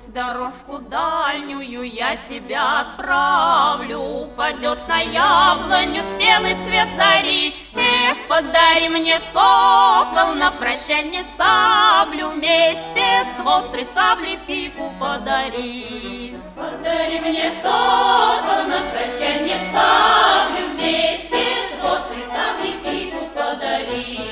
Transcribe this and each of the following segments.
путь дорожку дальнюю я тебя отправлю. Упадет на яблоню спелый цвет зари. Эх, подари мне, сокол, на прощанье саблю. Вместе с острой саблей пику подари. Подари мне, сокол, на прощанье саблю. Вместе с острой саблей пику подари.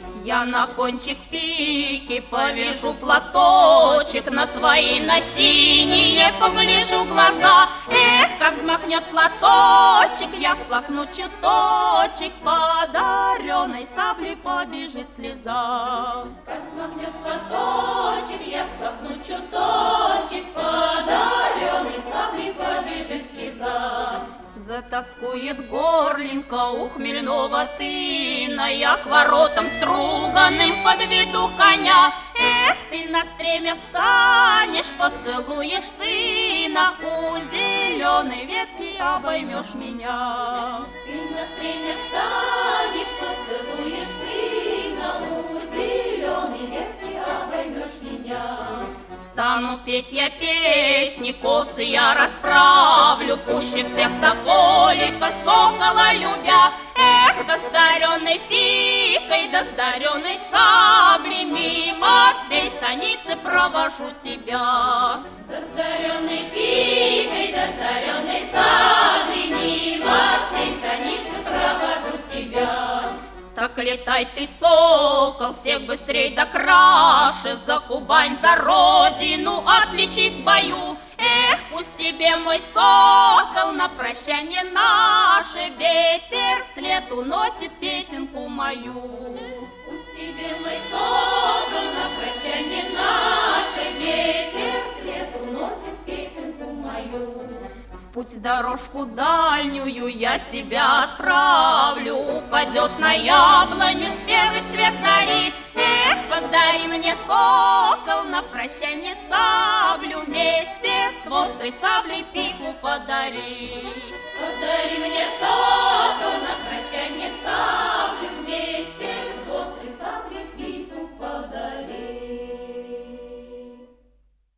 Я на кончик пики повяжу платочек, на твои, на синие погляжу глаза. Эх, как взмахнет платочек, я сплакну чуточек, по одаренной сабле побежит слеза. Как взмахнет платочек, я сплакну чуточек, по одаренной сабле побежит слеза. Затоскует горлинка у хмельного тына, я к воротам струганным подведу коня. Эх, ты на стремя встанешь, поцелуешь сына, у зеленой ветки обоймешь меня. Ты на стремя встанешь, поцелуешь сына, у зеленой ветки обоймешь меня. Стану петь я песни, косы я расправлю, пуще всех соколика, сокола любя. Эх, достаренной пикой, достаренной саблей, мимо всей станицы провожу тебя. Достаренной пикой, достаренной саблей, мимо всей станицы провожу тебя. Так летай ты, сокол, всех быстрей да краше, за Кубань, за родину отличись в бою. Эх, пусть тебе, мой сокол, на прощанье наше ветер вслед уносит песенку мою. Пусть тебе, мой сокол, на прощанье наше ветер вслед уносит песенку мою. В путь дорожку дальнюю я тебя отправлю, упадет на яблоню спелый цвет зари. Эх, подари мне, сокол, на прощанье саблю, вместе с острой саблей пику подари. Подари мне, сокол,